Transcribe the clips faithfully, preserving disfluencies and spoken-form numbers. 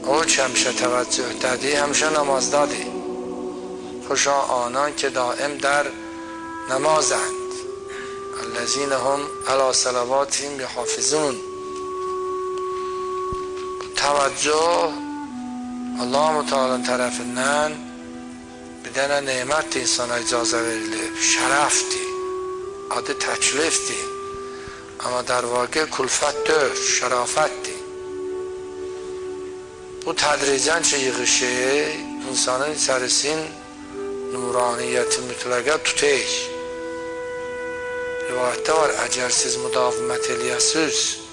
او که همیشه توجه دادی همیشه نماز دادی. خوشا آنان که دائم در نمازند، الذین هم علی صلواتهم یحافظون. توجه الله متعالی طرفinden bir dənə nemət insana icazə verilib, şərəfdir, adı təklifdir. Amma در واقع külfətdir, şərafətdir. Bu tədricən ki yığışı insanın içərisin nuraniyyəti mütləqə tutək. Rivayətdə var, əgər siz müdavimət eləyəsiz,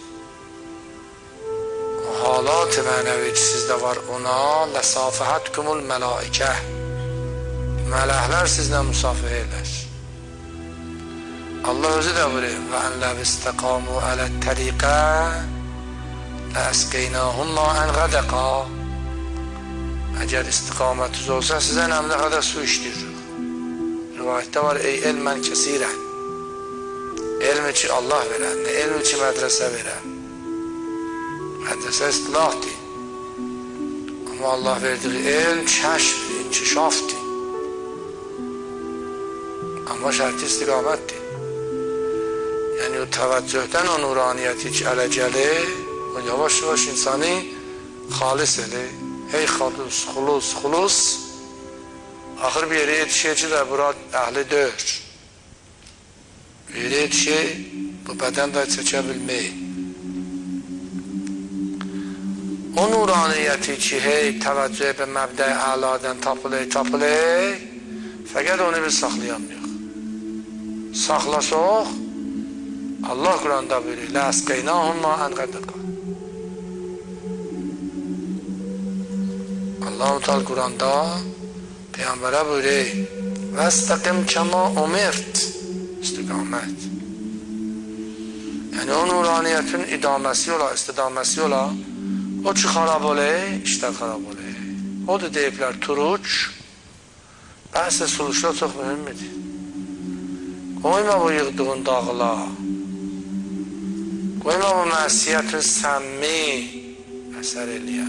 o halat-ı mənəvi ki sizdə var, ona ləsafəhətkumul mələikə, mələklər sizlə müsafihə elər. Allah özü də buyuruyor, və ən ləv istəqamu ələt təriqə ləəsqeynəhum ma'ən qədəqa. Əgər istiqamətiz olsa sizə nəmdə qədər su işləyirik. Rivayətdə var, ey elmən kəsirən, elmi ki Allah verən, elmi ki mədrəsə verən. Mədrəsə istilahdır. Amma Allah verdiği elm kəşfdir, inkişafdır. Amma şərti istiqamətdir. Yəni o təvəccühdən o nuraniyyəti ki ələ gəlir, o yavaş yavaş insanı xalis edir. Hey xalus, xulus, xulus. Axır bir yere yetişir ki də bura əhli dör. Bir yere yetişir, bu bədən də çəkə bilmək. O nuraniyyəti ki hey təvəccüh və məbdə əladən tapılır, tapılır, fəqət onu biz saxlayamıyıq. Saxlasaq, Allah Quranda buyuruyor, ləəsqeynəhum ma'ən qədəqa. Allah-u Teala Quranda Peyğəmbərə buyuruyor, vəstəqim kəma umirt, istiqamət. Yəni o nuraniyyətin idaməsi ola, istidaməsi ola, o ki xarab olayı, işlər xarab olayı. O da deyiblər, turuç, bəhsə suluşlar çox mühümmidir. Qoyma bu yığdığın dağla, qoyma bu məsiyyətin səmmi əsər eləyə.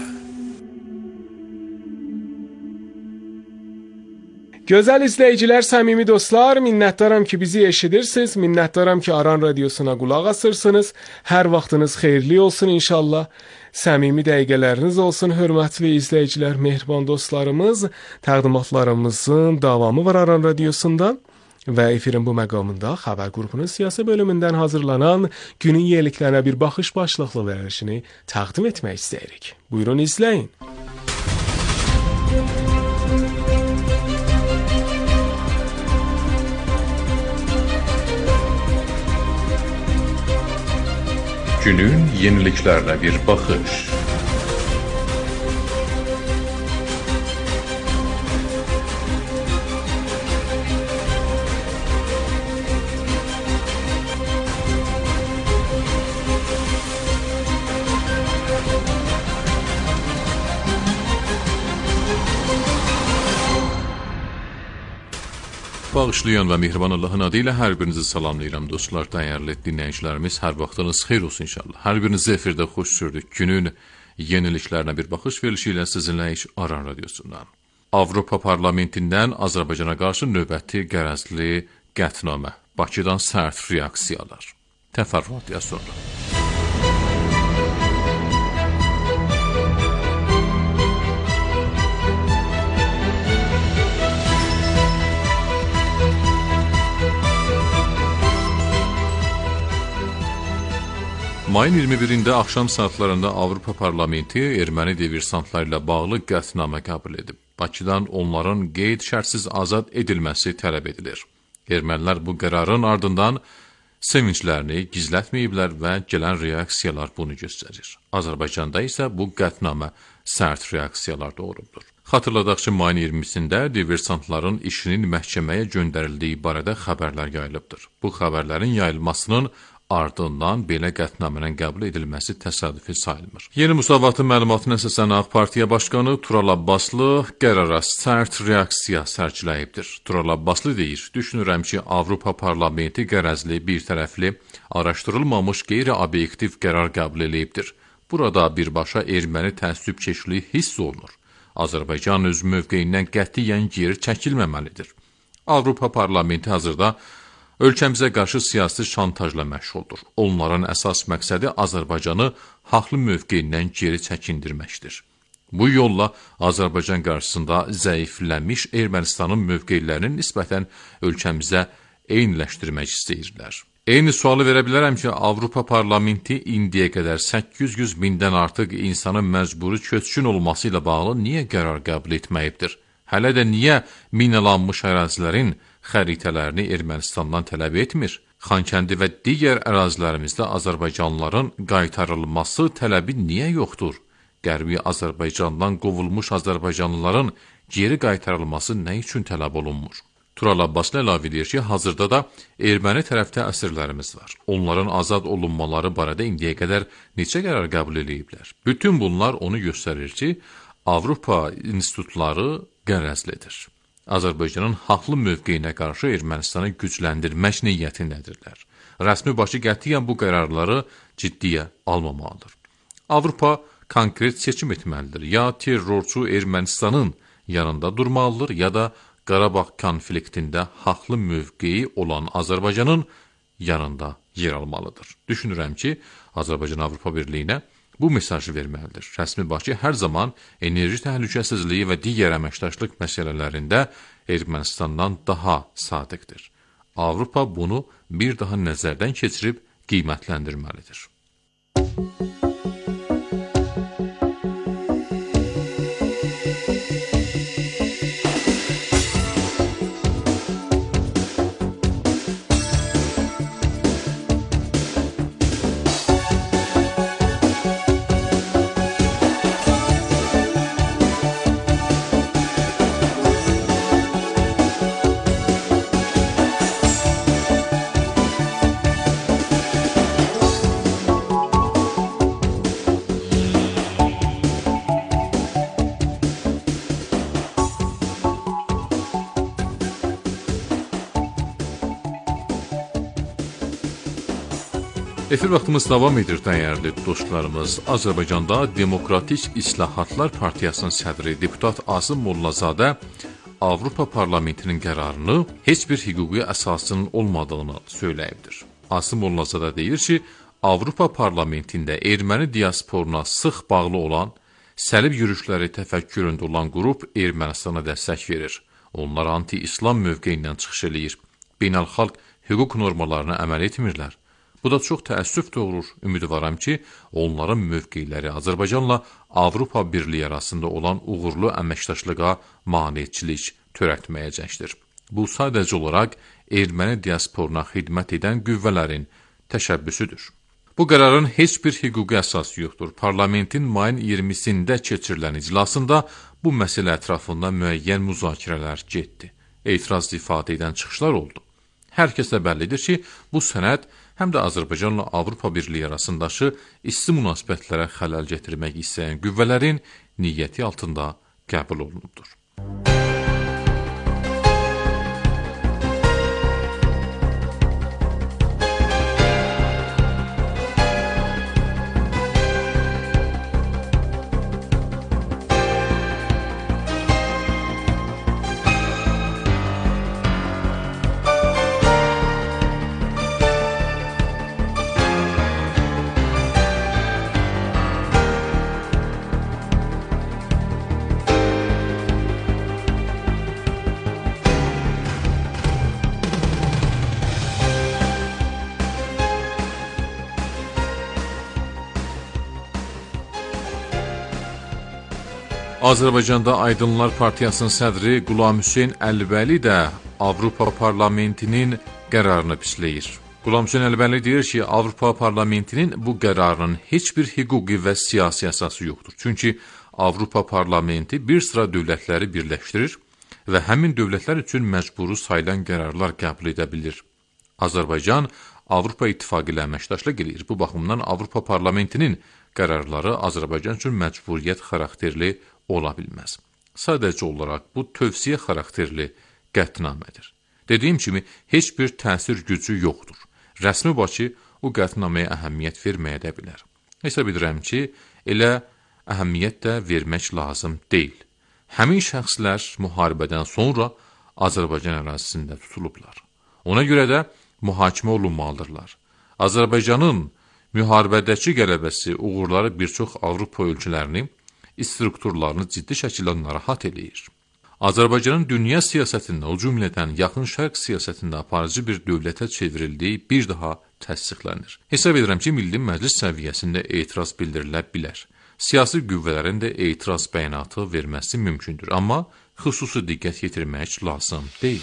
Gözəl izləyicilər, səmimi dostlar, minnətdaram ki bizi eşidirsiniz, minnətdaram ki Aran Radiosuna qulaq asırsınız. Hər vaxtınız xeyirli olsun inşallah. Səmimi dəqiqələriniz olsun, hörmətli izləyicilər, mehriban dostlarımız. Təqdimatlarımızın davamı var Aran Radiosunda və efirin bu məqamında xəbər qrupunun siyasi bölümündən hazırlanan günün yeniliklərinə bir baxış başlıqlı verilişini təqdim etmək istəyirik. Buyurun izləyin. Günün yeniliklərine bir baxış. Bağışlayan və mehriban Allahın adı ilə hər birinizi salamlayıram dostlar, dəyərli dinləyicilərimiz, hər vaxtınız xeyir olsun inşallah. Hər birinizi efirdə xoş sürdük. Günün yeniliklərinə bir baxış verilişi ilə sizinləyik Aran Radiosundan. Avropa Parlamentindən Azərbaycana qarşı növbəti qərəzli qətnamə, Bakıdan sərt reaksiyalar. Təfərrüatı sonra. Mayın iyirmi birində axşam saatlarında Avropa Parlamenti erməni diversantlarıyla bağlı qətnamə qəbul edib. Bakıdan onların qeyd şərtsiz azad edilməsi tələb edilir. Ermənilər bu qərarın ardından sevinclərini gizlətməyiblər və gələn reaksiyalar bunu göstərir. Azərbaycanda isə bu qətnamə sərt reaksiyalar doğurubdur. Xatırladaq ki, mayın iyirmisində diversantların işinin məhkəməyə göndərildiyi barədə xəbərlər yayılıbdır. Bu xəbərlərin yayılmasının ardından belə qətnamənin qəbul edilməsi təsadüfi sayılmır. Yeni Musavatın məlumatına əsasən Ağ Partiya Başqanı Tural Abbaslı qərara sərt reaksiya sərgiləyibdir. Tural Abbaslı deyir, düşünürəm ki, Avropa Parlamenti qərəzli, bir tərəfli, araşdırılmamış qeyri-obyektiv qərar qəbul edibdir. Burada birbaşa erməni təəssübkeşliyi hiss olunur. Azərbaycan öz mövqeyindən qətiyyən geri çəkilməməlidir. Avropa Parlamenti hazırda ölkəmizə qarşı siyasi şantajla məşğuldur. Onların əsas məqsədi Azərbaycanı haqlı mövqeyindən geri çəkindirməkdir. Bu yolla Azərbaycan qarşısında zəifləmiş Ermənistanın mövqeylərini nisbətən ölkəmizə eyniləşdirmək istəyirlər. Eyni sualı verə bilərəm ki, Avropa Parlamenti indiyə qədər səkkiz yüz mindən artıq insanın məcburi köçkün olması ilə bağlı niyə qərar qəbul etməyibdir? Hələ də niyə minalanmış ərazilərin xəritələrini Ermənistandan tələb etmir? Xankəndi və digər ərazilərimizdə Azərbaycanlıların qaytarılması tələbi niyə yoxdur? Qərbi Azərbaycandan qovulmuş Azərbaycanlıların geri qaytarılması nə üçün tələb olunmur? Tural Abbaslı əlavə edir ki, hazırda da erməni tərəfdə əsirlərimiz var. Onların azad olunmaları barədə indiyə qədər neçə qərar qəbul ediblər. Bütün bunlar onu göstərir ki, Avropa institutları qərəzlidir. Azərbaycanın haqlı mövqeyinə qarşı Ermənistanı gücləndirmək niyyətindədirlər. Rəsmi Bakı qətiyyən bu qərarları ciddiyə almamalıdır. Avropa konkret seçim etməlidir. Ya terrorçu Ermənistanın yanında durmalıdır, ya da Qarabağ konfliktində haqlı mövqeyi olan Azərbaycanın yanında yer almalıdır. Düşünürəm ki, Azərbaycan Avropa Birliyinə bu mesajı verməlidir. Rəsmi Bakı hər zaman enerji təhlükəsizliyi və digər əməkdaşlıq məsələlərində Ermənistandan daha sadiqdir. Avropa bunu bir daha nəzərdən keçirib qiymətləndirməlidir. Efir vaxtımız davam edir, dəyərli dostlarımız. Azərbaycanda Demokratik İslahatlar Partiyasının sədri deputat Asım Mollazadə Avropa Parlamentinin qərarını heç bir hüquqi əsasının olmadığını söyləyibdir. Asım Mollazadə deyir ki, Avropa Parlamentində erməni diasporuna sıx bağlı olan, səlib yürüşləri təfəkküründə olan qrup Ermənistana dəstək verir. Onlar anti-İslam mövqeyindən çıxış eləyir. Beynəlxalq hüquq normalarına əməl etmirlər. Bu da çox təəssüf doğurur. Ümidvaram ki, onların mövqeyləri Azərbaycanla Avropa Birliyi arasında olan uğurlu əməkdaşlığa maneçilik törətməyəcəkdir. Bu sadəcə olaraq erməni diasporuna xidmət edən qüvvələrin təşəbbüsüdür. Bu qərarın heç bir hüquqi əsası yoxdur. Parlamentin mayın iyirmisində keçirilən iclasında bu məsələ ətrafında müəyyən müzakirələr getdi. Etiraz ifadə edən çıxışlar oldu. Hər kəsə bəllidir ki, bu sənəd həm də Azərbaycanla Avropa Birliyi arasındakı isti münasibətlərə xələl gətirmək istəyən qüvvələrin niyyəti altında qəbul olunubdur. Azərbaycanda Aydınlar Partiyasının sədri Qulam Hüseyn Əlbəli də Avropa Parlamentinin qərarını pisləyir. Qulam Hüseyn Əlbəli deyir ki, Avropa Parlamentinin bu qərarının heç bir hüquqi və siyasi əsası yoxdur. Çünki Avropa Parlamenti bir sıra dövlətləri birləşdirir və həmin dövlətlər üçün məcburi sayılan qərarlar qəbul edə bilir. Azərbaycan Avropa İttifaqı ilə əməkdaşlıq edir. Bu baxımdan Avropa Parlamentinin qərarları Azərbaycan üçün məcburiyyət xarakterli ola bilməz. Sadəcə olaraq bu tövsiyə xarakterli qətnamədir. Dediyim kimi, heç bir təsir gücü yoxdur. Rəsmi Bakı o qətnaməyə əhəmiyyət verməyə də bilər. Hesab edirəm ki, elə əhəmiyyət də vermək lazım deyil. Həmin şəxslər müharibədən sonra Azərbaycan ərazisində tutulublar. Ona görə də mühakimə olunmalıdırlar. Azərbaycanın müharibədəki qələbəsi, uğurları bir çox Avropa ölkələrini, strukturlarını ciddi şəkildə narahat eləyir. Azərbaycanın dünya siyasətində, o cümlədən yaxın şərq siyasətində aparıcı bir dövlətə çevrildiyi bir daha təsdiqlənir. Hesab edirəm ki, Milli Məclis səviyyəsində etiraz bildirilə bilər. Siyasi qüvvələrin də etiraz bəyanatı verməsi mümkündür, amma xüsusi diqqət yetirmək lazım deyil.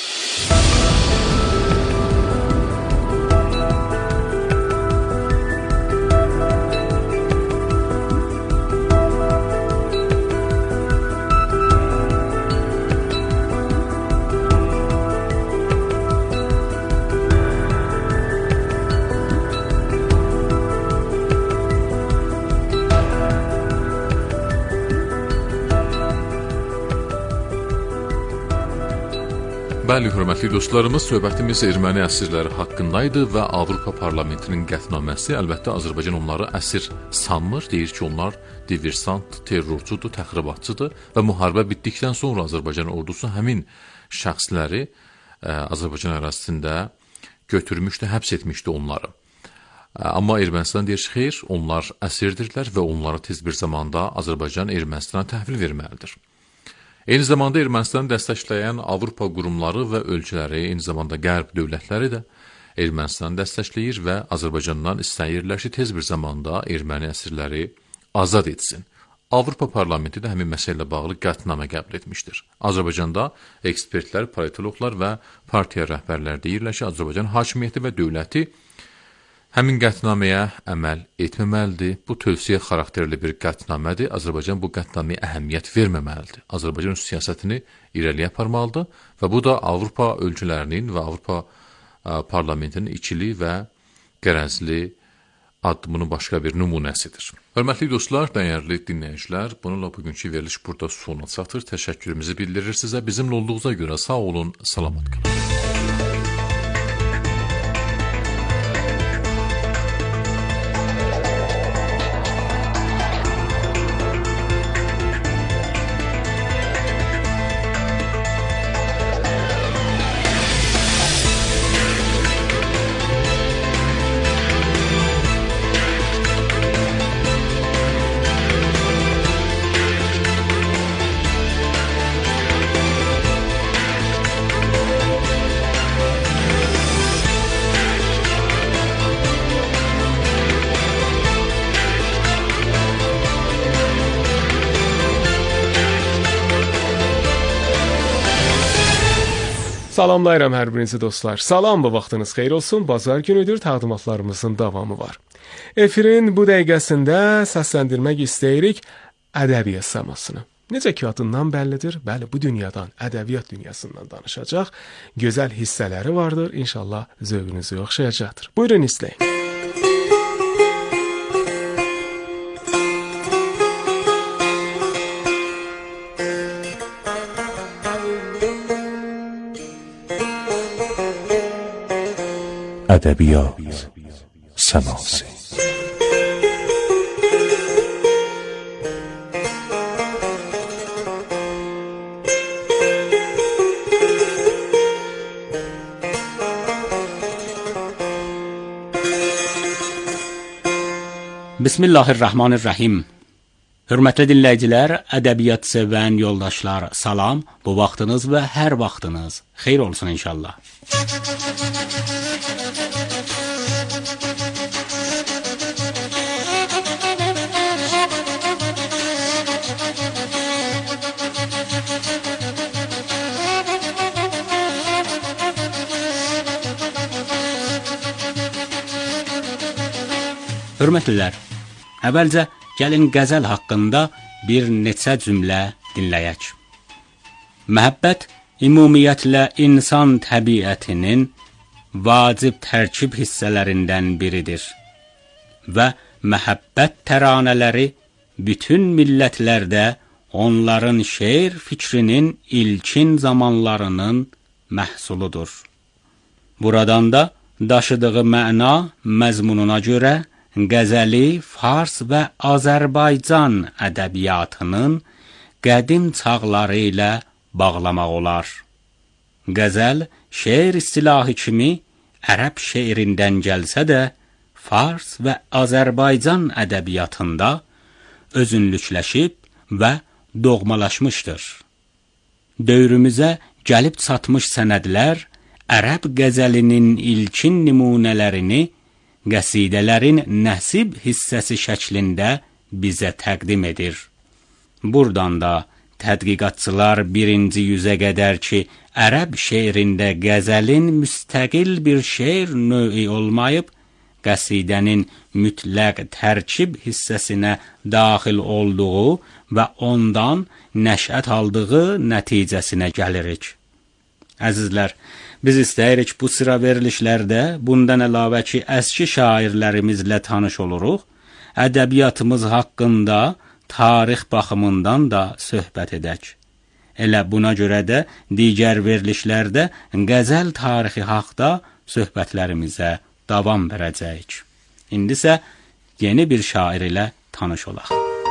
Bəli, hörmətli dostlarımız, söhbətimiz erməni əsirləri haqqındaydı və Avropa Parlamentinin qətnaməsi, əlbəttə Azərbaycan onları əsir sanmır, deyir ki, onlar diversant, terrorçudur, təxribatçıdır və müharibə bitdikdən sonra Azərbaycan ordusu həmin şəxsləri ə, Azərbaycan ərazisində götürmüşdü, həbs etmişdi onları. Ə, amma Ermənistan deyir ki, xeyr, onlar əsirdirlər və onları tez bir zamanda Azərbaycan Ermənistana təhvil verməlidir. Eyni zamanda Ermənistanı dəstəkləyən Avropa qurumları və ölkələri, eyni zamanda qərb dövlətləri də Ermənistanı dəstəkləyir və Azərbaycandan istəyirlər ki, tez bir zamanda erməni əsirləri azad etsin. Avropa Parlamenti də həmin məsələ ilə bağlı qətnamə qəbul etmişdir. Azərbaycanda ekspertlər, politologlar və partiya rəhbərləri deyirlər ki, Azərbaycan hakimiyyəti və dövləti həmin qətnaməyə əməl etməməlidir. Bu tövsiyə xarakterli bir qətnamədir. Azərbaycan bu qətnaməyə əhəmiyyət verməməlidir. Azərbaycan siyasətini irəliyə aparmalıdır və bu da Avropa ölkələrinin və Avropa ə, parlamentinin ikili və qərəzli addımının başqa bir nümunəsidir. Hörmətli dostlar, dəyərli dinləyicilər, bununla bugünkü veriliş burada sona çatır. Təşəkkürümüzü bildirir sizə. Bizimlə olduğunuza görə sağ olun, salamat qalın. Salamlayıram hər birinizi dostlar. Salam, bu vaxtınız xeyir olsun. Bazar günüdür, təqdimatlarımızın davamı var. Efirin bu dəqiqəsində səsləndirmək istəyirik ədəbiyyat səmasını. Necə ki adından bəllidir, bəli, bu dünyadan, ədəbiyyat dünyasından danışacaq. Gözəl hissələri vardır, inşallah zövqünüzü oxşayacaqdır. Buyurun, izləyin. ادبیات سماسی Bismillahirrahmanirrahim. Hörmətli dinləyicilər, ədəbiyyat sevən yoldaşlar, salam. Bu vaxtınız və hər vaxtınız xeyir olsun inşallah. Hörmətlilər, əvvəlcə gəlin qəzəl haqqında bir neçə cümlə dinləyək. Məhəbbət ümumiyyətlə insan təbiətinin vacib tərkib hissələrindən biridir və məhəbbət təranələri bütün millətlərdə onların şeir fikrinin ilkin zamanlarının məhsuludur. Buradan da daşıdığı məna məzmununa görə qəzəli Fars və Azərbaycan ədəbiyyatının qədim çağları ilə bağlamaq olar. Qəzəl şeir istilahı kimi ərəb şeirindən gəlsə də, Fars və Azərbaycan ədəbiyyatında özünlükləşib və doğmalaşmışdır. Dövrümüzə gəlib çatmış sənədlər ərəb qəzəlinin ilkin nümunələrini qəsidələrin nəsib hissəsi şəklində bizə təqdim edir. Buradan da tədqiqatçılar birinci yüzə qədər ki, ərəb şeirində qəzəlin müstəqil bir şeir növü olmayıb, qəsidənin mütləq tərkib hissəsinə daxil olduğu və ondan nəşət aldığı nəticəsinə gəlirik. Əzizlər, biz istəyirik bu sıra verilişlərdə bundan əlavə ki, əski şairlərimizlə tanış oluruq, ədəbiyyatımız haqqında tarix baxımından da söhbət edək. Elə buna görə də digər verilişlərdə qəzəl tarixi haqda söhbətlərimizə davam verəcəyik. İndi isə yeni bir şair ilə tanış olaq.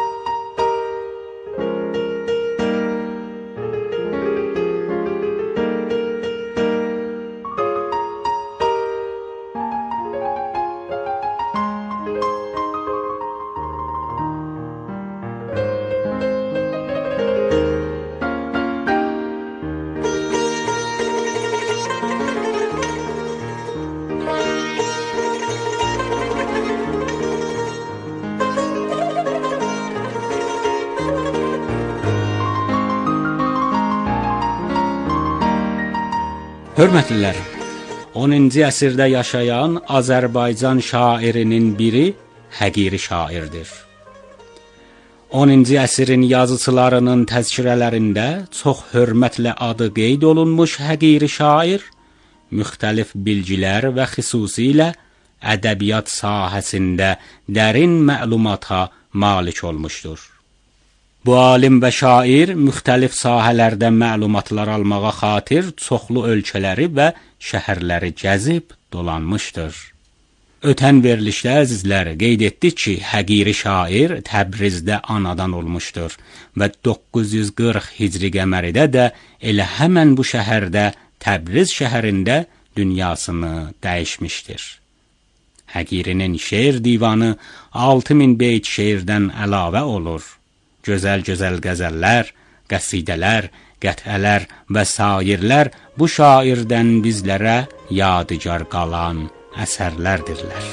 Hörmətlilər, onuncu əsrdə yaşayan Azərbaycan şairinin biri Həqiri şairdir. onuncu əsrin yazıçılarının təzkirələrində çox hörmətlə adı qeyd olunmuş Həqiri şair, müxtəlif bilgilər və xüsusilə ədəbiyyat sahəsində dərin məlumata malik olmuşdur. Bu alim və şair müxtəlif sahələrdə məlumatlar almağa xatir çoxlu ölkələri və şəhərləri gəzib dolanmışdır. Ötən verilişdə əzizlər qeyd etdik ki, Həqiri şair Təbrizdə anadan olmuşdur və doqquz yüz qırx hicri qəməridə də elə həmən bu şəhərdə Təbriz şəhərində dünyasını dəyişmişdir. Həqirinin şeir divanı altı min beyt şeirdən əlavə olur. Gözəl-gözəl qəzəllər, qəsidələr, qətələr və sairlər bu şairdən bizlərə yadigar qalan əsərlərdirlər.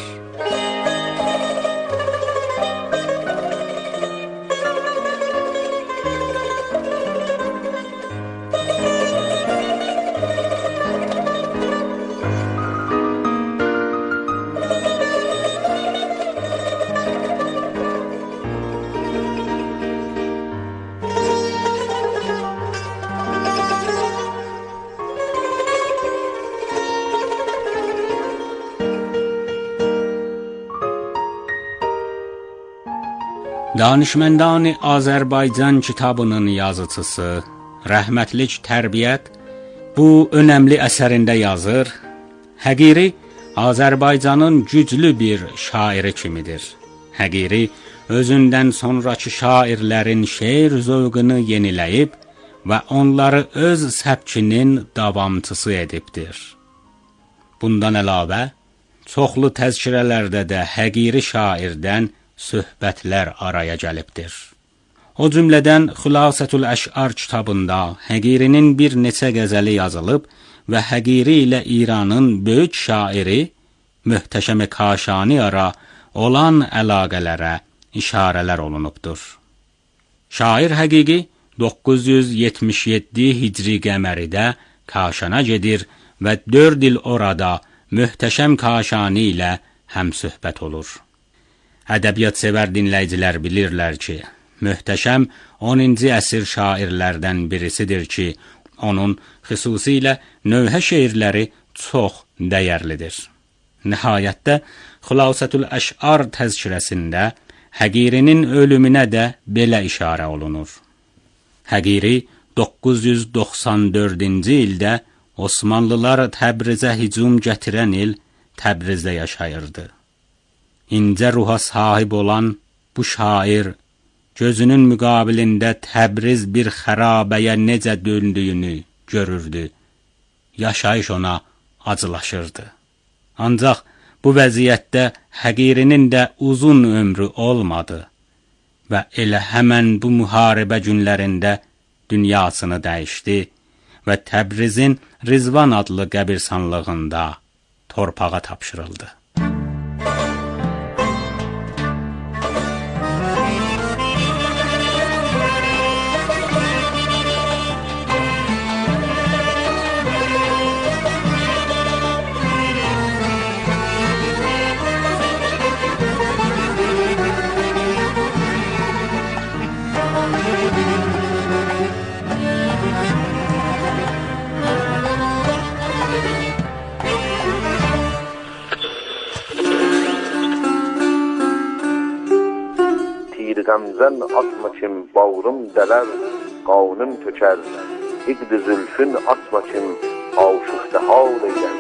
Danışməndani Azərbaycan kitabının yazıçısı, rəhmətlik Tərbiyyət bu önəmli əsərində yazır, Həqiri Azərbaycanın güclü bir şairi kimidir. Həqiri özündən sonraki şairlərin şeir zövqünü yeniləyib və onları öz səbkinin davamçısı edibdir. Bundan əlavə, çoxlu təzkirələrdə də Həqiri şairdən söhbətlər araya gəlibdir. O cümlədən Xülasətül Əş'ar kitabında Həqirinin bir neçə qəzəli yazılıb və Həqiri ilə İranın böyük şairi Möhtəşəm Kaşani ara olan əlaqələrə işarələr olunubdur. Şair Həqiqi doqquz yüz yetmiş yeddi hicri qəməridə Kaşana gedir və dörd il orada Möhtəşəm Kaşani ilə həmsöhbət olur. Ədəbiyyat sevər dinləyicilər bilirlər ki, Möhtəşəm onuncu əsr şairlərdən birisidir ki, onun xüsusilə növhə şeirləri çox dəyərlidir. Nəhayətdə Xülasətül Əş'ar təzkirəsində Həqirinin ölümünə də belə işarə olunur. Həqiri doqquz yüz doxsan dördüncü ildə Osmanlılar Təbrizə hücum gətirən il Təbrizdə yaşayırdı. incə ruha sahib olan bu şair gözünün müqabilində Təbriz bir xərabəyə necə döndüyünü görürdü. Yaşayış ona acılaşırdı. Ancaq bu vəziyyətdə Həqirinin də uzun ömrü olmadı və elə həmən bu müharibə günlərində dünyasını dəyişdi və Təbrizin Rizvan adlı qəbirstanlığında torpağa tapşırıldı. Gamzən atma kim bağrım dələr, qanım tökər. İqd-i zülfün atma kim aşıqda hal eylər.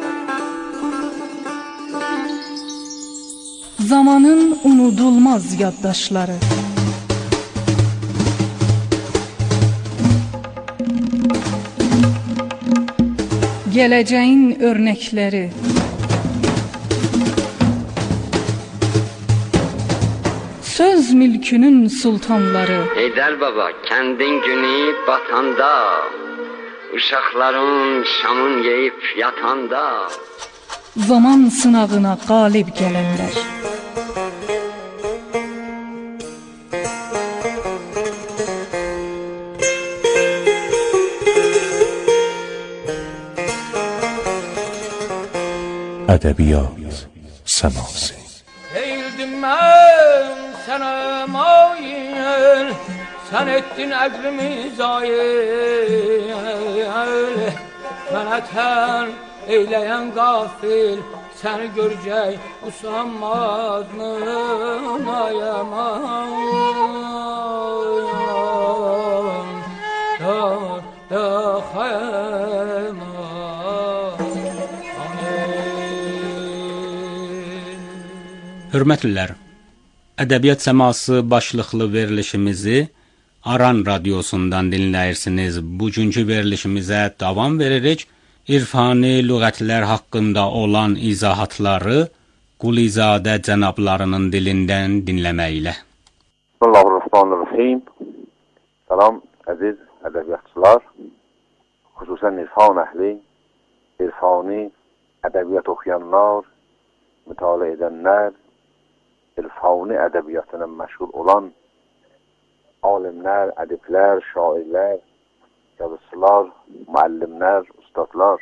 Zamanın unudulmaz yaddaşları. Gələcəyin örnəkləri. Söz mülkünün sultanları. Heydər baba, kəndin günü batanda, uşaqların şamın yeyib yatanda, zaman sınağına qalib gələnlər. Ədəbiyyat səması. Eğildim mən sənə mail, sən etdin əqlimi zayil. Mənə tən eyləyən qafil, səni görəcək usanmaz nayəman. Da, da, xəyman. Hörmətlilər, Ədəbiyyat səması başlıqlı verilişimizi Aran radiosundan dinləyirsiniz. Bugünkü verilişimizə davam veririk. İrfani lüğətlər haqqında olan izahatları Qulizadə cənablarının dilindən dinləməklə. Bismillahirrahmanirrahim. Salam əziz ədəbiyyatçılar, xüsusən irfan əhli, irfani ədəbiyyat oxuyanlar, mütaliə edənlər, irfani ədəbiyyatına məşğul olan alimlər, ədiblər, şairlər, yazıçılar, müəllimlər, ustadlar.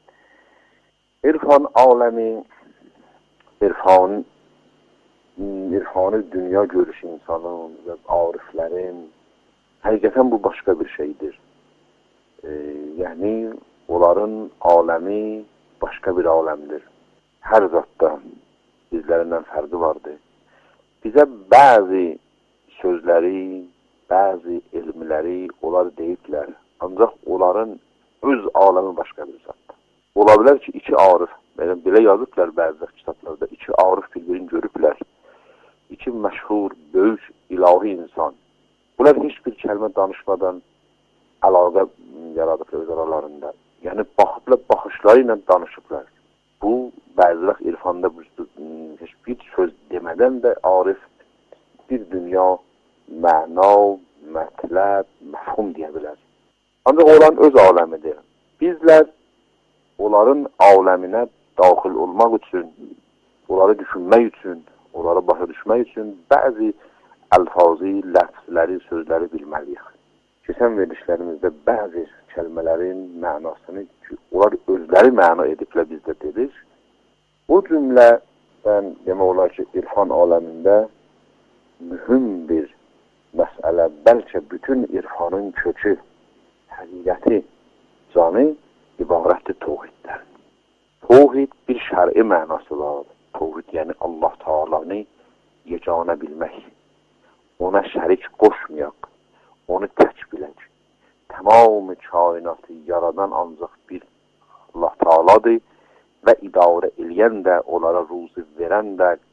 İrfan aləmi, irfan, irfani dünya görüş insanın və ariflərin, həqiqətən bu başqa bir şeydir. E, yəni, onların aləmi başqa bir aləmdir. Hər zatda bizlərindən fərqi vardır. Bizə bəzi sözləri, bəzi elmləri onlar deyiblər. Ancaq onların öz aləmi başqa bir zatdır. Ola bilər ki, iki arif, belə yazıblar bəzi kitablarda, iki arif bir-birini görüblər. İki məşhur, böyük, ilahi insan. Bunlar heç bir kəlmə danışmadan əlaqə yaradıblar öz aralarında. Yəni, baxıblar, baxışları ilə danışıblar. Bu, bəzi vaxt irfanda heç bir söz demədən də arif bir dünya məna, mətləb, məfhum deyə bilər. Ancaq onların öz aləmidir. Bizlər onların aləminə daxil olmaq üçün, onları düşünmək üçün, onları başa düşmək üçün bəzi əlfazi, ləfsləri, sözləri bilməliyik. Keçən verilişlərimizdə bəzi kəlmələrin mənasını, onlar özləri məna ediblə bizdə dedik. Bu cümlədən demək olar ki, irfan aləmində mühüm bir məsələ, bəlkə bütün irfanın kökü, həqiqəti, canı ibarətdir tohiddən. Tohid bir şəri mənası var. Tohid yəni Allah Taala'nı yeganə bilmək. Ona şərik qoşmayaq, onu tək bilək. Tamamı kainatı yaradan ancaq bir Allah Taala'dır və idarə eləyən də, onlara ruzi verən də, qəhr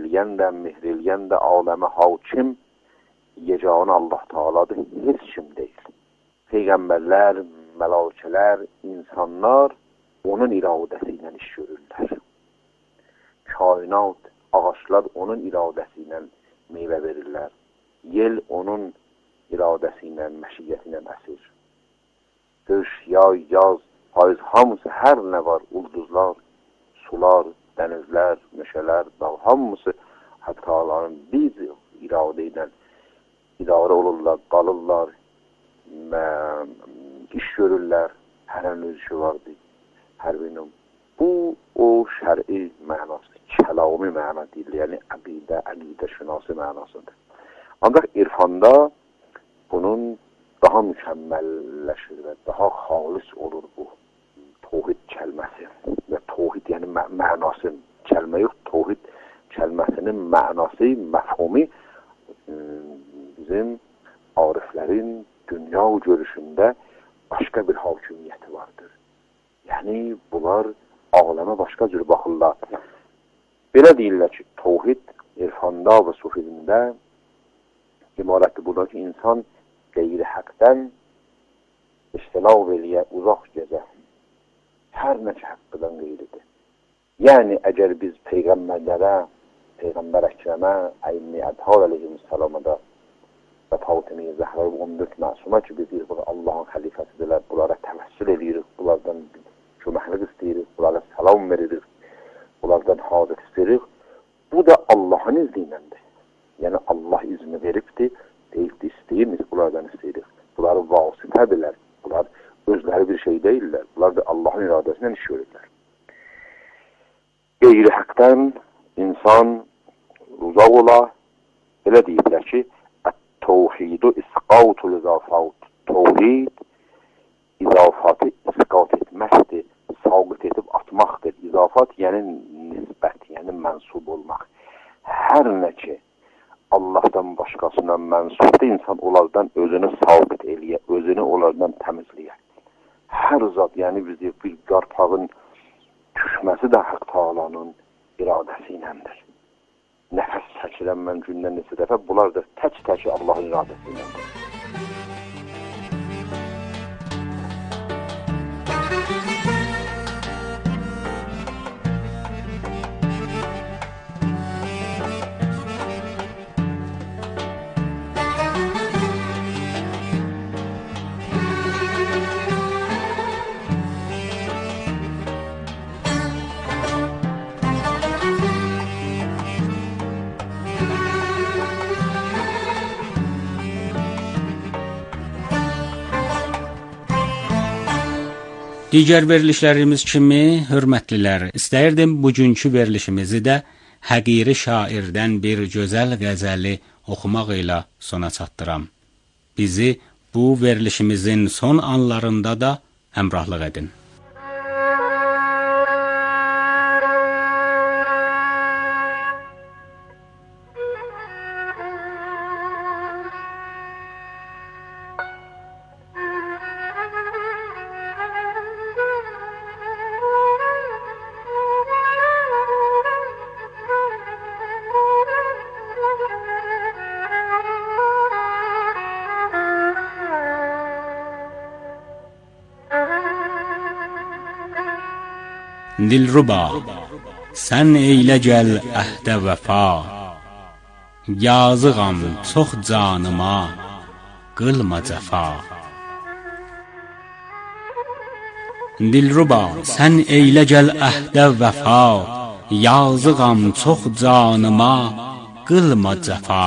eləyən də, mehr eləyən də, aləmə hakim yeganə Allah Teala'dır, heç kim deyil. Peyğəmbərlər, mələkələr, insanlar onun iradəsi ilə iş görürlər. Kainat, ağaçlar onun iradəsi ilə meyvə verirlər. Yel onun iradəsi ilə, məşiyyəti ilə əsir. Qış, yay, yaz, payız, hamısı hər nə var, ulduzlar, sular, dənizlər, meşələr, dağ, hamısı Hak Teala'nın bir iradə ilə idarə olurlar, qalırlar, iş görürlər, hərən öz işi vardır, hər birinin. Bu, o şəri mənasıdır, kəlami məna deyilir, yəni əqidə, əqidə şünası mənasıdır. Ancaq irfanda bunun daha mükəmməlləşir və daha xalis olur bu tohid kəlməsi və tohid yəni mə mənası, kəlmə yox, tohid kəlməsinin mənası, məfhumi bizim ariflərin dünya görüşündə başqa bir hakimiyyəti vardır. Yəni, bunlar aləmə başqa cür baxırlar. Belə deyirlər ki, tohid, irfanda və sufizmdə imarətdir budur ki, insan qeyri həqdən iştilav eləyə, uzaq gəzə. Hər nə ki, haqqıdan qeyridir. Yəni, əgər biz Peyğəmbərlərə, Peyğəmbər Əkrəmə, Əyni Ədhal əleyhissalama da və Fatimə Zəhra on dörd məsuma ki, biz deyir, Allahın xəlifəsidirlər, bunlara təvəssül edirik, bunlardan köməklik istəyirik, bunlara salam veririk, bunlardan hacət istəyirik. Bu da Allahın izni iləndir. Yəni, Allah izni veribdir, deyibdir, istəyirmiz, bunlardan istəyirik. Bunları vasitədirlər, bunlar özləri bir şey deyirlər, bunlar da Allahın iradəsindən iş görürlər. Qeyri həqdən insan uzaq ola, belə deyiblər ki, Tevhidu isqautul izafat. Tevhid izafatı isqat etməkdir, saqit edib atmaqdır. İzafat yəni nisbət, yəni mənsub olmaq. Hər nə ki Allahdan başqasına mənsubdur, insan onlardan özünü saqit eləyə, özünü onlardan təmizləyə. Hər zat, yəni bizdə bir qarpağın düşməsi də Hak Teala'nın iradəsi iləndir. Nəfəs çəkirəm mən gündən neçə dəfə, bunlar da tək-tək Allahın iradəsi iləndir. Digər verilişlərimiz kimi, hörmətlilər, istəyirdim bugünkü verilişimizi də həqiri şairdən bir gözəl qəzəli oxumaq ilə sona çatdıram. Bizi bu verilişimizin son anlarında da həmrahlıq edin. Dilruba, sən eylə gəl əhdə vəfa, yazığam çox canıma, qılma cəfa. Dilruba, sən eylə gəl əhdə vəfa, yazığam çox canıma, qılma cəfa.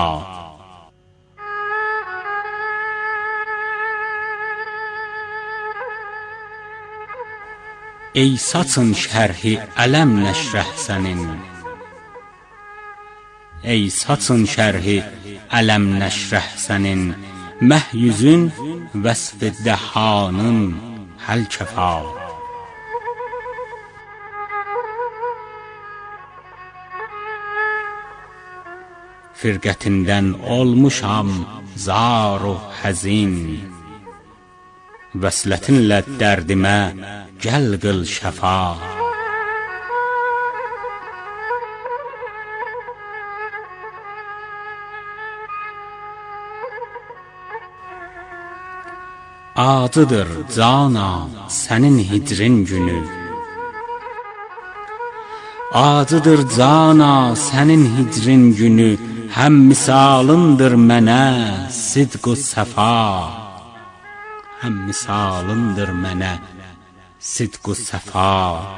Ey saçın şərhi ələm nəşrəh sənin, Ey saçın şərhi ələm nəşrəh sənin, Məhyüzün vəsf-i dəhanın həl kəfa. Firqətindən olmuşam zar-u həzin, Vəslətinlə dərdimə gəl qıl şəfa. acıdır cana sənin hicrin günü. Acıdır cana sənin hicrin günü, həm misalındır mənə sidq-u səfa. Həm misalındır mənə sidq-u səfa.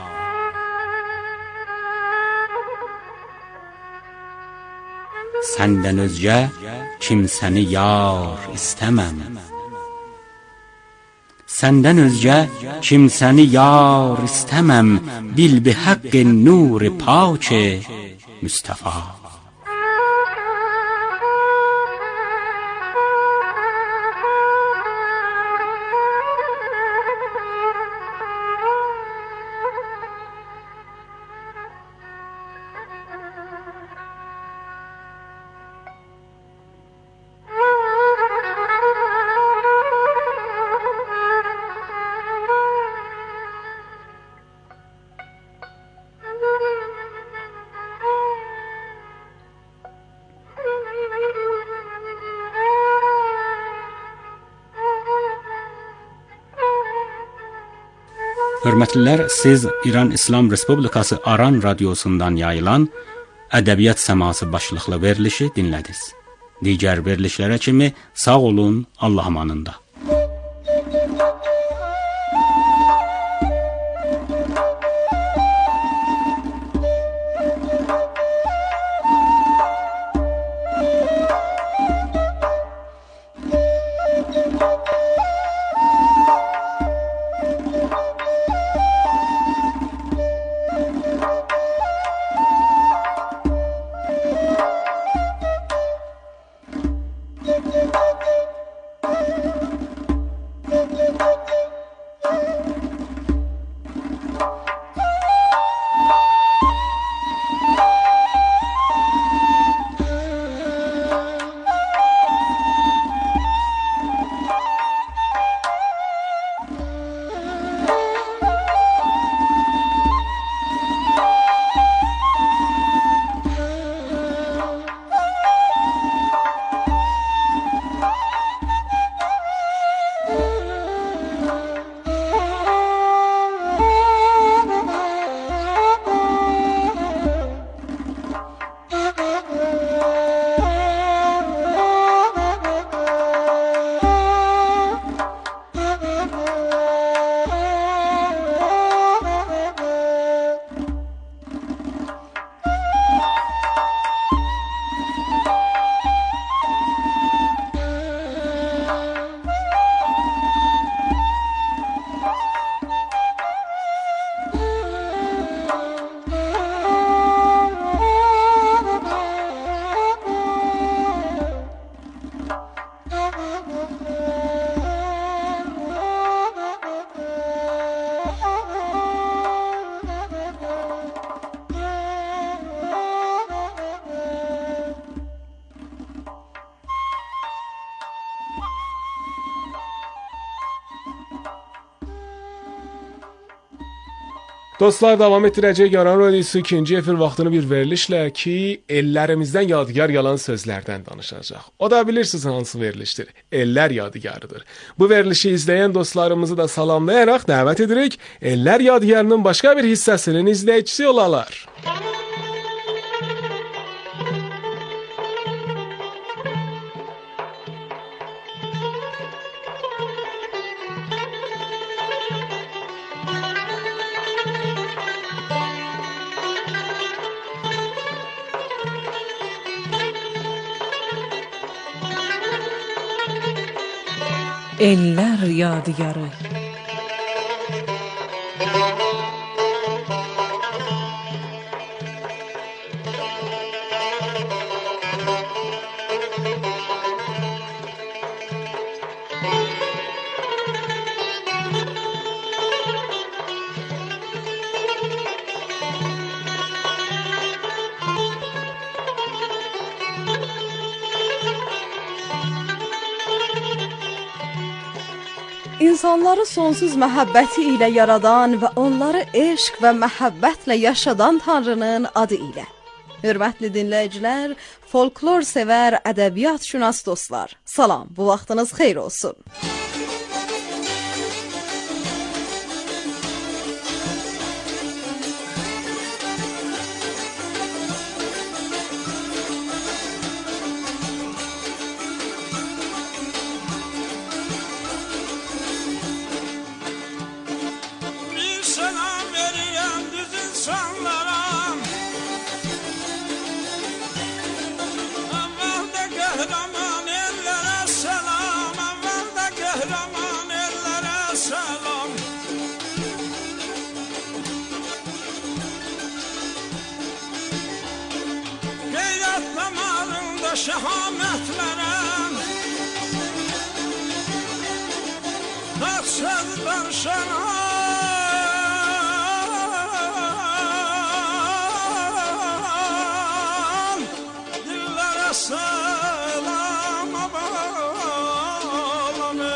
Səndən özgə kimsəni yar istəməm. Səndən özgə kimsəni yar istəməm, bil bi haqqin nur pak Mustafa. Hörmətlilər, siz İran İslam Respublikası Aran radiosundan yayılan Ədəbiyyat Səması başlıqlı verilişi dinlədiniz. Digər verilişlərə kimi sağ olun, Allah amanında. Dostlar, davam etdirəcək Aran Radiosu ikinci efir vaxtını bir verilişlə ki, ellərimizdən yadigar yalan sözlərdən danışacaq. O da bilirsiniz hansı verilişdir? Ellər yadigarıdır. Bu verilişi izləyən dostlarımızı da salamlayaraq dəvət edirik. Ellər yadigarının başqa bir hissəsinin izləyicisi olalar. Ellər yadigarı. İnsanları sonsuz məhəbbəti ilə yaradan və onları eşq və məhəbbətlə yaşadan Tanrının adı ilə. Hörmətli dinləyicilər, folklor sevər, ədəbiyyat şünas dostlar, salam, bu vaxtınız xeyir olsun. şehametlerem Kaçırdan şenam Dillere selama bağlanır.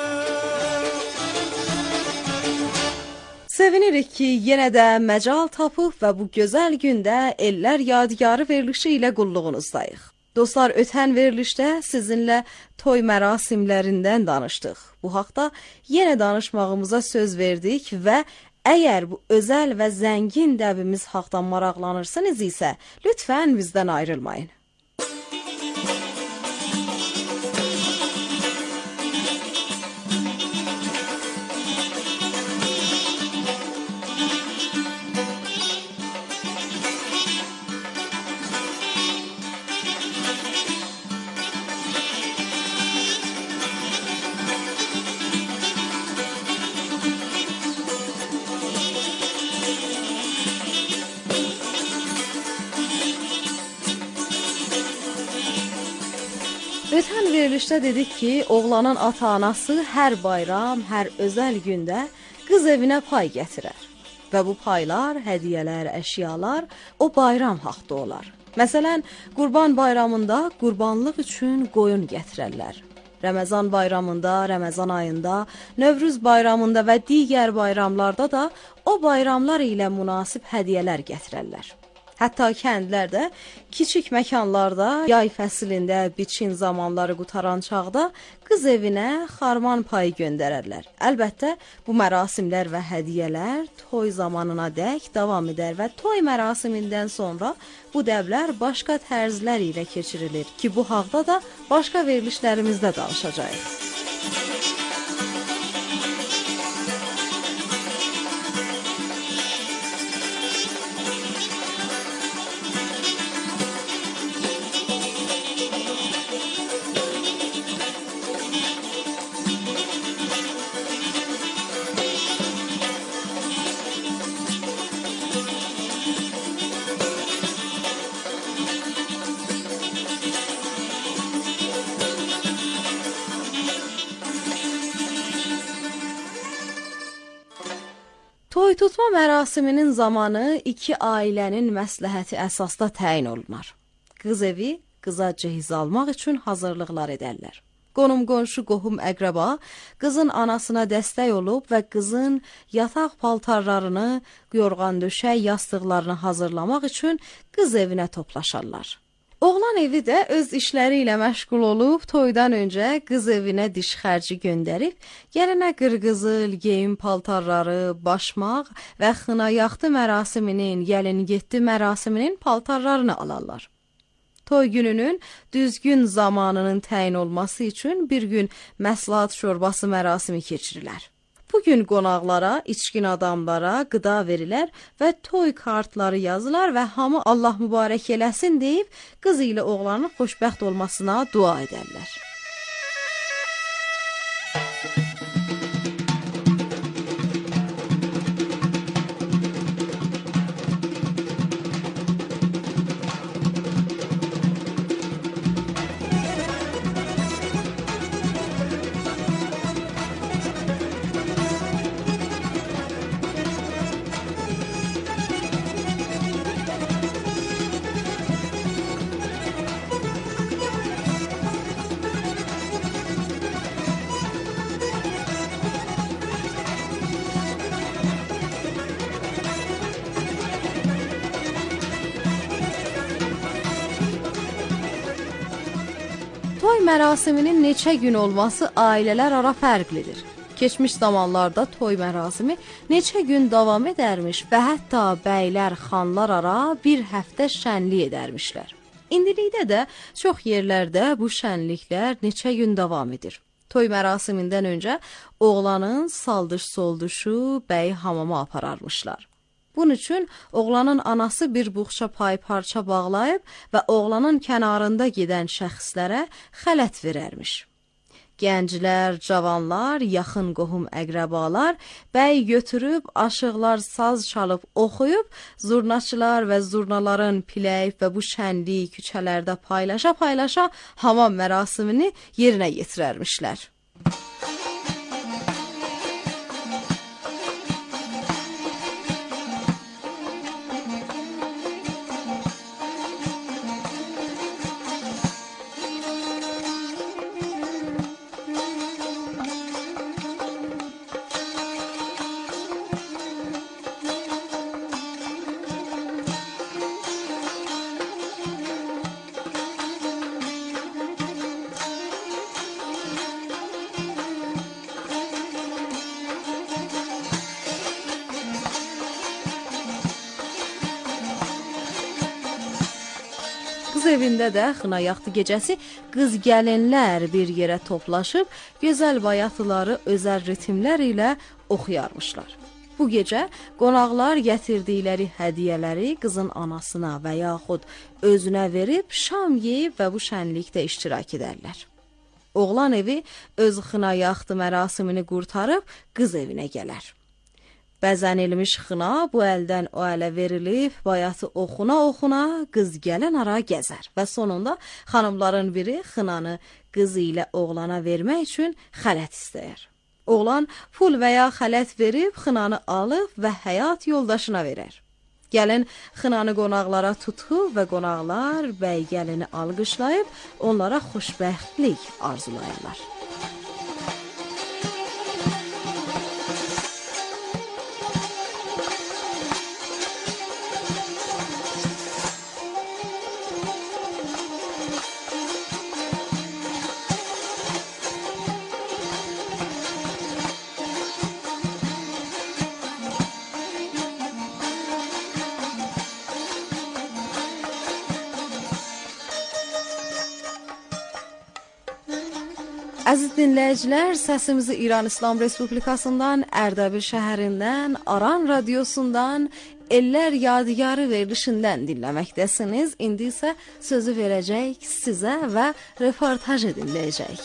Sevinirik ki yenə də məcal tapıb və bu gözəl gündə Ellər Yadigarı verilişi ilə qulluğunuzdayıq. Dostlar, ötən verilişdə sizinlə toy mərasimlərindən danışdıq. Bu haqda yenə danışmağımıza söz verdik və əgər bu özəl və zəngin dəbimiz haqda maraqlanırsınız isə, lütfən bizdən ayrılmayın. Ötən verilişdə dedik ki, oğlanın ata-anası hər bayram, hər özəl gündə qız evinə pay gətirər. Və bu paylar, hədiyyələr, əşyalar o bayram haqda olar. Məsələn, Qurban bayramında qurbanlıq üçün qoyun gətirərlər. Ramazan bayramında, Ramazan ayında, Növruz bayramında və digər bayramlarda da o bayramlar ilə münasib hədiyyələr gətirərlər. Hətta kəndlərdə, kiçik məkanlarda yay fəslində biçin zamanları qutaran çağda qız evinə xarman payı göndərərlər. Əlbəttə, bu mərasimlər və hədiyyələr toy zamanına dək davam edər və toy mərasimindən sonra bu dəblər başqa tərzlər ilə keçirilir ki, bu haqda da başqa verilişlərimizdə danışacağıq. Toy tutma mərasiminin zamanı iki ailənin məsləhəti əsasda təyin olunar. Qız evi qıza cehiz almaq üçün hazırlıqlar edərlər. Qonum-qonşu, qohum, əqrəba qızın anasına dəstək olub və qızın yataq paltarlarını, yorğan döşək, yastıqlarını hazırlamaq üçün qız evinə toplaşarlar. Oğlan evi də öz işləri ilə məşğul olub, toydan öncə qız evinə diş xərci göndərib, gəlinə qırqızıl, geyim paltarları, başmaq və xına yaxdı mərasiminin, gəlin getdi mərasiminin paltarlarını alarlar. Toy gününün düzgün zamanının təyin olması üçün bir gün məsləhət şorbası mərasimi keçirilər. Bugün qonaqlara, içkin adamlara qıda verilər və toy kartları yazılar və hamı Allah mübarək eləsin deyib qız ilə oğlanın xoşbəxt olmasına dua edərlər. Toy mərasiminin neçə gün olması ailələr ara fərqlidir. Keçmiş zamanlarda toy mərasimi neçə gün davam edərmiş və hətta bəylər, xanlar ara bir həftə şənlik edərmişlər. İndilikdə də çox yerlərdə bu şənliklər neçə gün davam edir. Toy mərasimindən öncə oğlanın saldış-solduşu bəyi hamama apararmışlar. Bunun üçün oğlanın anası bir buxça pay parça bağlayıb və oğlanın kənarında gedən şəxslərə xələt verərmiş. Gənclər, cavanlar, yaxın qohum əqrəbalar bəy götürüb, aşıqlar saz çalıb oxuyub, zurnaçılar və zurnaların piləyib və bu şənliyi küçələrdə paylaşa-paylaşa hamam mərasimini yerinə yetirərmişlər. Qız evində də xınayaxtı gecəsi qız gəlinlər bir yerə toplaşıb, gözəl bayatıları özəl ritmlər ilə oxuyarmışlar. Bu gecə qonaqlar gətirdikləri hədiyyələri qızın anasına və yaxud özünə verib, şam yeyib və bu şənlikdə iştirak edərlər. Oğlan evi öz xınayaxtı mərasimini qurtarıb qız evinə gələr. Bəzənilmiş xına bu əldən o ələ verilib, bayatı oxuna-oxuna qız gələn ara gəzər və sonunda xanımların biri xınanı qızı ilə oğlana vermək üçün xələt istəyər. Oğlan pul və ya xələt verib xınanı alıb və həyat yoldaşına verər. Gəlin xınanı qonaqlara tutub və qonaqlar bəy gəlini alqışlayıb onlara xoşbəxtlik arzulayırlar. Əziz dinləyicilər, səsimizi İran İslam Respublikasından, Ərdəbil şəhərindən, Aran radiosundan, Ellər Yadigarı verilişindən dinləməkdəsiniz. İndi isə sözü verəcək sizə və reportajı dinləyəcək.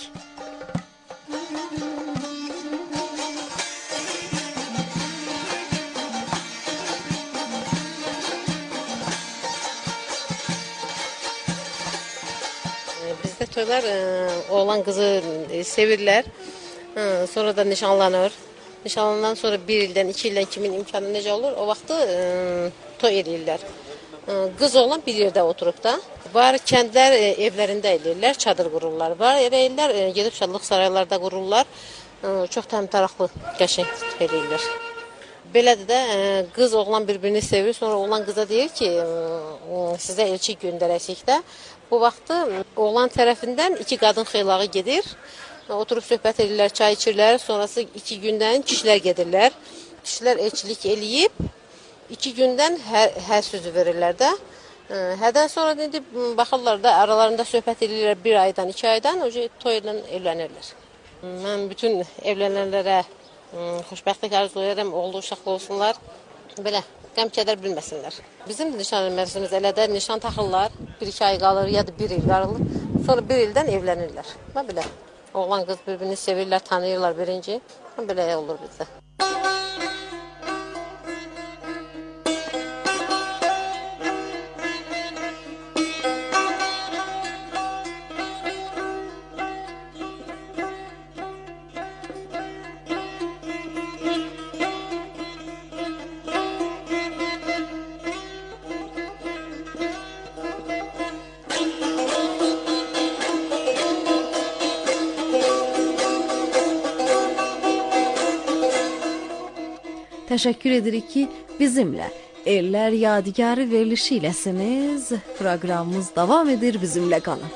Bizdə toylar oğlan qızı sevirlər, sonra da nişanlanır. Nişanlandan sonra bir ildən, iki ildən kimin imkanı necə olur, o vaxtı toy edirlər. Qız oğlan bir yerdə oturub da, var kəndlər evlərində edirlər, çadır qururlar. Var evlər gedib şadlıq saraylarda qururlar, çox təmtəraqlı qəşəng edirlər. Belədir də, qız oğlan bir-birini sevir, sonra oğlan qıza deyir ki, sizə elçi göndərəsik də. Bu vaxtı oğlan tərəfindən iki qadın xeylağı gedir, oturub söhbət edirlər, çay içirlər, sonrası iki gündən kişilər gedirlər. Kişilər elçilik eləyib, iki gündən hər, hər sözü verirlər də. Hədən sonra indi baxırlar da, aralarında söhbət edirlər bir aydan, iki aydan, o toy ilə evlənirlər. Mən bütün evlənənlərə xoşbəxtlik arzulayıram, oğlu uşaqlı olsunlar, belə qəm-kədər bilməsinlər. Bizim nişan mərsimimiz elə də nişan taxırlar, bir-iki ay qalır, ya da bir il qalır, sonra bir ildən evlənirlər. Və belə, oğlan qız bir-birini sevirlər, tanıyırlar birinci, belə olur bizdə. Təşəkkür edirik ki, bizimlə Ellər Yadigarı verilişi iləsiniz. Proqramımız davam edir, bizimlə qalın.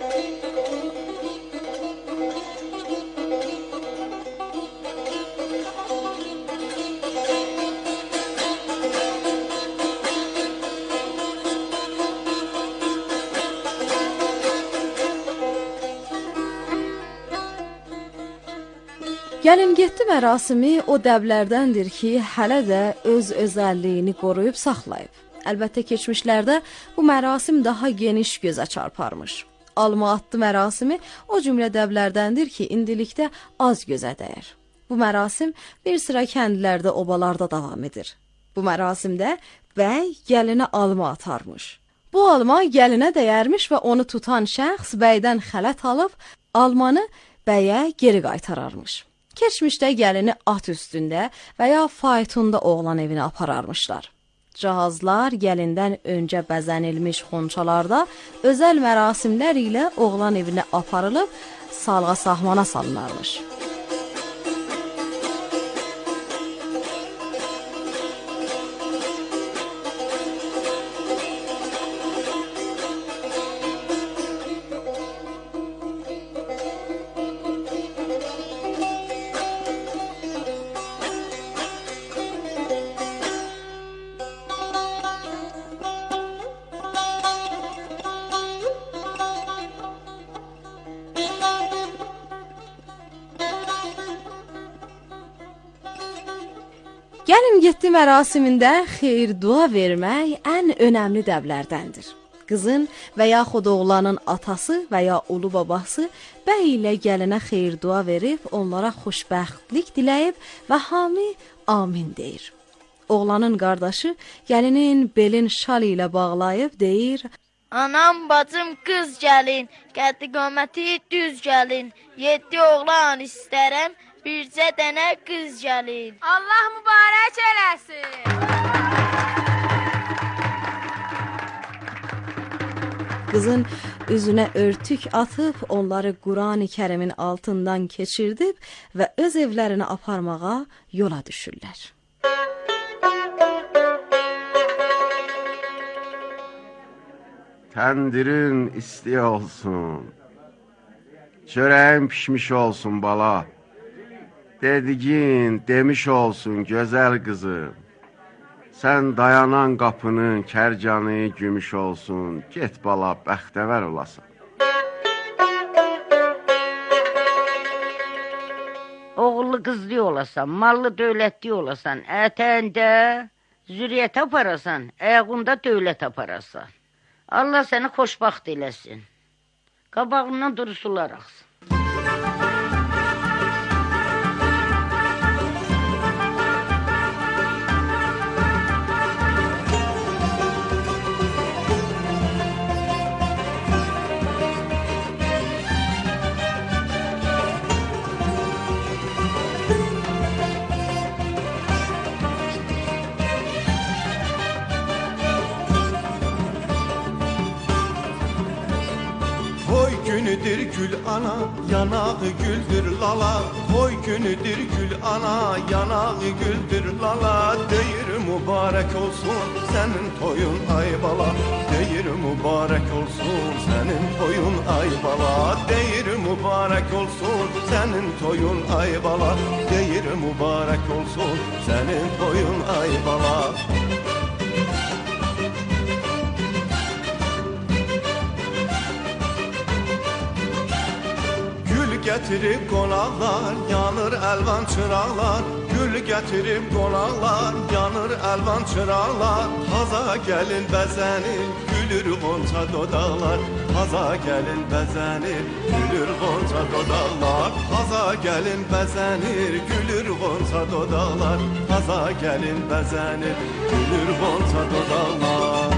Gəlin getdi mərasimi o dəblərdəndir ki, hələ də öz özəlliyini qoruyub saxlayıb. Əlbəttə keçmişlərdə bu mərasim daha geniş gözə çarparmış. alma atdı mərasimi o cümlə dəblərdəndir ki, indilikdə az gözə dəyər. Bu mərasim bir sıra kəndlərdə, obalarda davam edir. Bu mərasimdə bəy gəlinə alma atarmış. Bu alma gəlinə dəyərmiş və onu tutan şəxs bəydən xələt alıb almanı bəyə geri qaytararmış. Keçmişdə gəlini at üstündə və ya faytonda oğlan evinə apararmışlar. Cihazlar gəlindən öncə bəzənilmiş xonçalarda özəl mərasimlər ilə oğlan evinə aparılıb salğa sahmana salınarmış. Gəlin getdi mərasimində xeyir-dua vermək ən önəmli dəblərdəndir. Qızın və yaxud oğlanın atası və ya ulu babası bəy ilə gəlinə xeyir-dua verib, onlara xoşbəxtlik diləyib və hamı amin deyir. Oğlanın qardaşı gəlinin belin şal ilə bağlayıb deyir: Anam, bacım, qız gəlin, qəddi qaməti düz gəlin, yeddi oğlan istərəm, bircə dənə qız gəlin. Allah mübarək eləsin. Qızın üzünə örtük atıb, onları Qurani Kərimin altından keçirdib və öz evlərinə aparmağa yola düşürlər. Təndirin isti olsun, çörəyin pişmiş olsun bala. Dediğin demiş olsun gözəl qızım. Sən dayanan qapının kərcanı gümüş olsun. Get bala, bəxtəvər olasan. Oğullu qızlı olasan, mallı dövlətli olasan, ətəndə zürriyyət aparasan, ayağında dövlət aparasan. Allah səni xoşbaxt eləsin. Qabağından durusular axsın. Günüdür gül ana, yanağı güldür lala. Toy günüdür gül ana, yanağı güldür lala. Deyir mübarək olsun sənin toyun ay bala. Deyir mübarək olsun sənin toyun ay bala. Deyir mübarək olsun sənin toyun ay bala. Deyir mübarək olsun sənin toyun ay bala. Gətirib qonaqlar, yanır əlvan çıraqlar. Gül gətirib qonaqlar, yanır əlvan çıraqlar. Haza gəlin bəzənir, gülür qonça dodaqlar. Haza gəlin bəzənir, gülür qonça dodaqlar. Haza gəlin bəzənir, gülür qonça dodaqlar. Haza gəlin bəzənir, gülür qonça dodaqlar.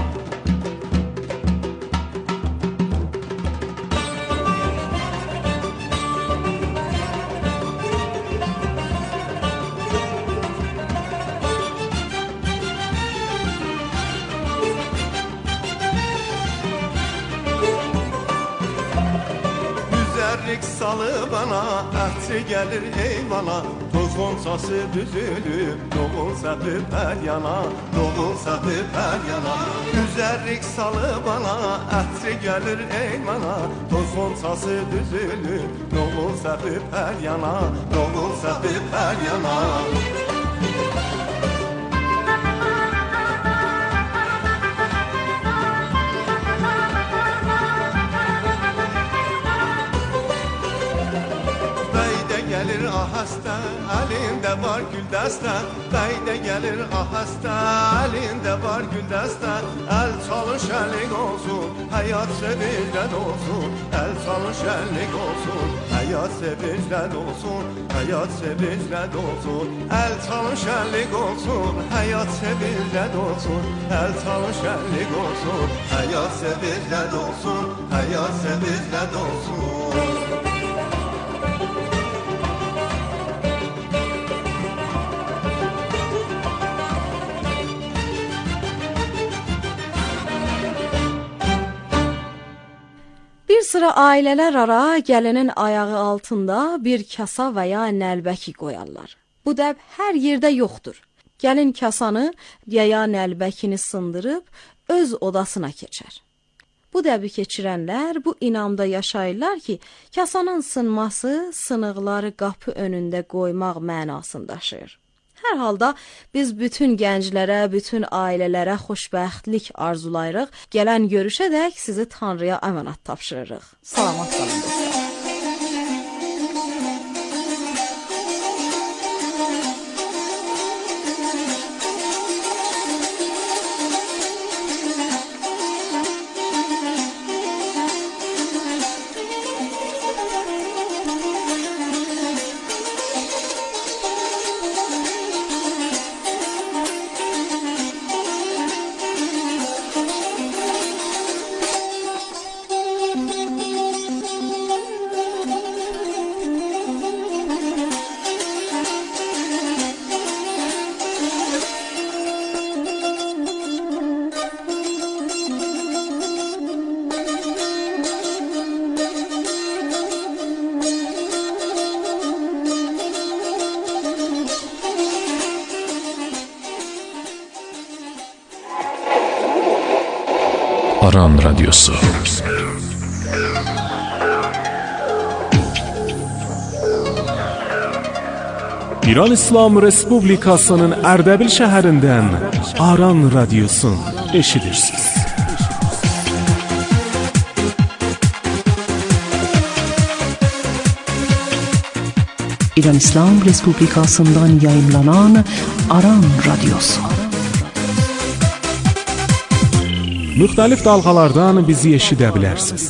Salı bana, əhçi gəlir eyvana. Toz qonçası düzülüb, doğul səpib hər yana. Doğul səpib hər yana. Üzərlik salı bana, əhçi gəlir eyvana. Toz qonçası düzülüb, doğul səpib hər yana. Doğul səpib hər yana. Gəlir ahəstə, əlində Elində var gül dəstə, bəydə gəlir ahəstə. Elində var gül dəstə, əl çalın şənlik olsun, həyat sevincdən olsun. Əl çalın şənlik olsun, həyat sevincdən olsun, həyat sevincdən olsun. Əl çalın şənlik olsun, həyat sevincdən olsun. Əl çalın şənlik olsun, həyat sevincdən olsun, həyat sevincdən olsun. Bir sıra ailələr ara gəlinin ayağı altında bir kasa və ya nəlbəki qoyarlar. Bu dəb hər yerdə yoxdur. Gəlin kasanı ya ya nəlbəkini sındırıb öz odasına keçər. Bu dəbi keçirənlər bu inamda yaşayırlar ki, kasanın sınması sınıqları qapı önündə qoymaq mənasını daşıyır. Hər halda biz bütün gənclərə, bütün ailələrə xoşbəxtlik arzulayırıq. Gələn görüşədək sizi Tanrıya əmanət tapşırırıq. Salamat qalın. Aran Radyosu. İran İslam Respublikasının Ərdəbil şəhərindən Aran Radyosu eşidirsiniz. İran İslam Respublikasından yayımlanan Aran Radyosu. Müxtəlif dalğalardan bizi eşidə bilərsiniz.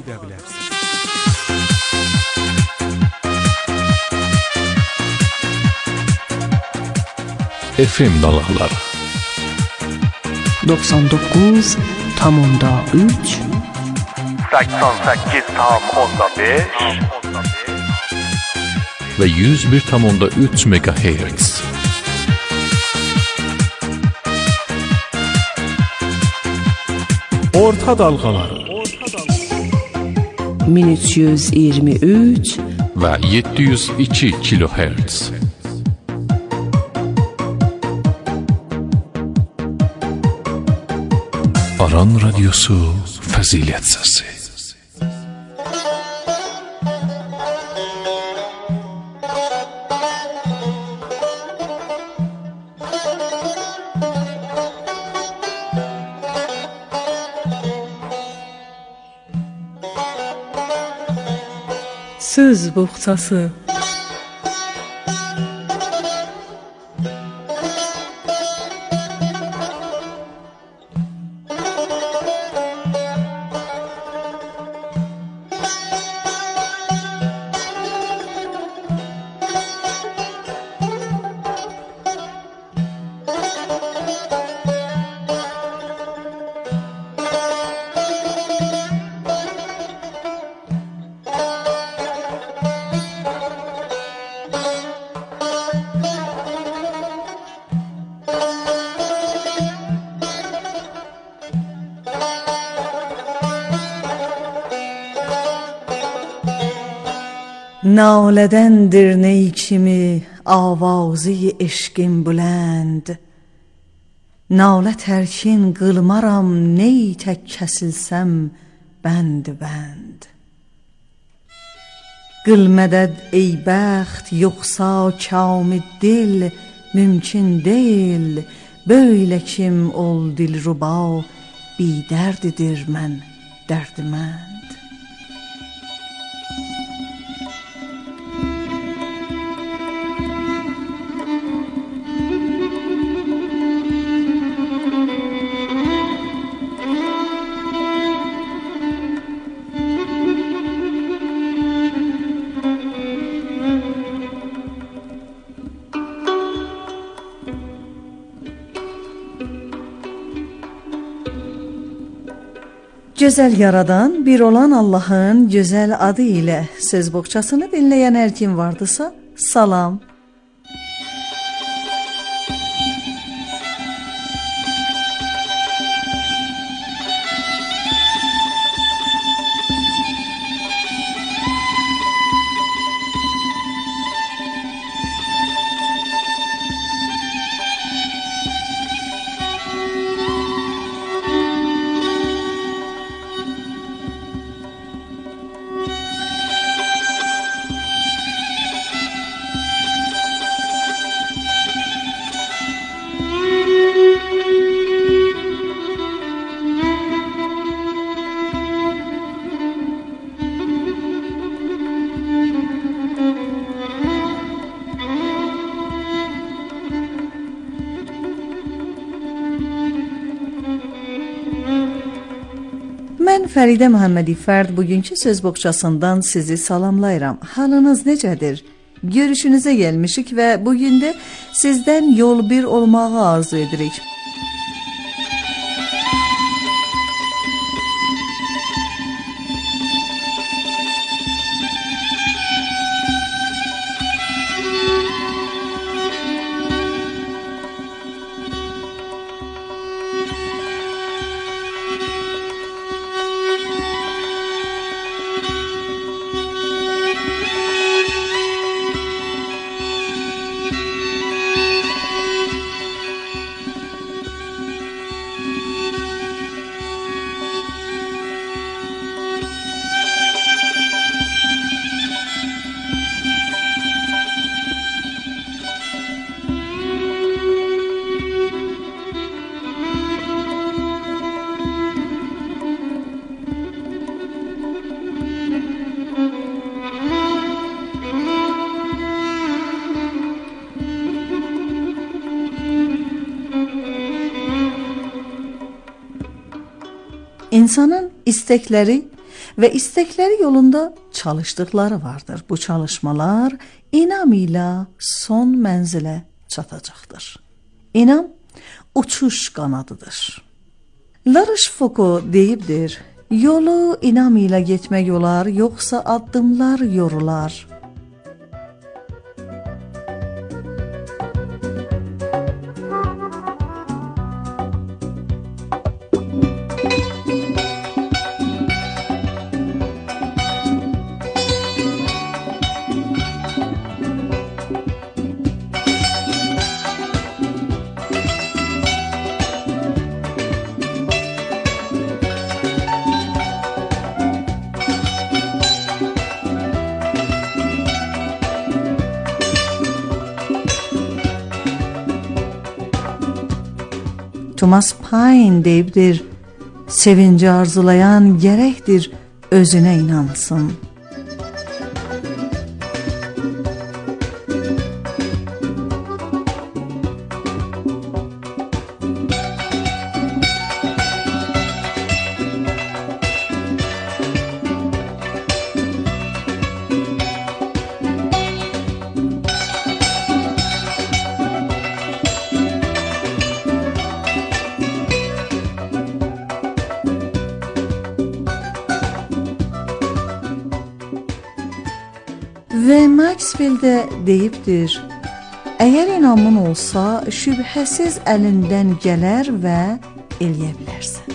F M dalğaları doxsan doqquz tam onda üç səksən səkkiz tam onda beş və yüz bir tam onda üç megahertz. Orta dalğaları min üç yüz iyirmi üç və yeddi yüz iki kilohertz. Aran Radyosu Fəzilət Səsi. Söz boğçası. Nalədendir ney kimi avazı eşqim bülənd. Nalə tərkin qılmaram ney tək kəsilsəm bənd bənd. Qıl mədəd ey bəxt yoxsa kâmi dil mümkün deyil. Böyle kim ol dilruba bi dərdidir mən dərdimən. Gözəl yaradan, bir olan Allahın gözəl adı ilə söz boğçasını dinləyən hər kim vardısa, salam. Mən Fəridə Məhəmmədi Fərd bugünkü söz boğçasından sizi salamlayıram. Halınız necədir? Görüşünüzə gəlmişik və bugün də sizdən yol bir olmağı arzu edirik. İnsanın istekleri ve istekleri yolunda çalıştıkları vardır. Bu çalışmalar inam ile son menzile çatacaqdır. İnam uçuş qanadıdır. La Rochefoucauld deyibdir, yolu inam ile getmək olar, yoxsa addımlar yorular. Thomas Paine deyibdir, sevinci arzulayan gərəkdir özünə inansın. Və Maxwell də deyibdir, əgər inamın olsa, şübhəsiz əlindən gələr və eləyə bilərsən.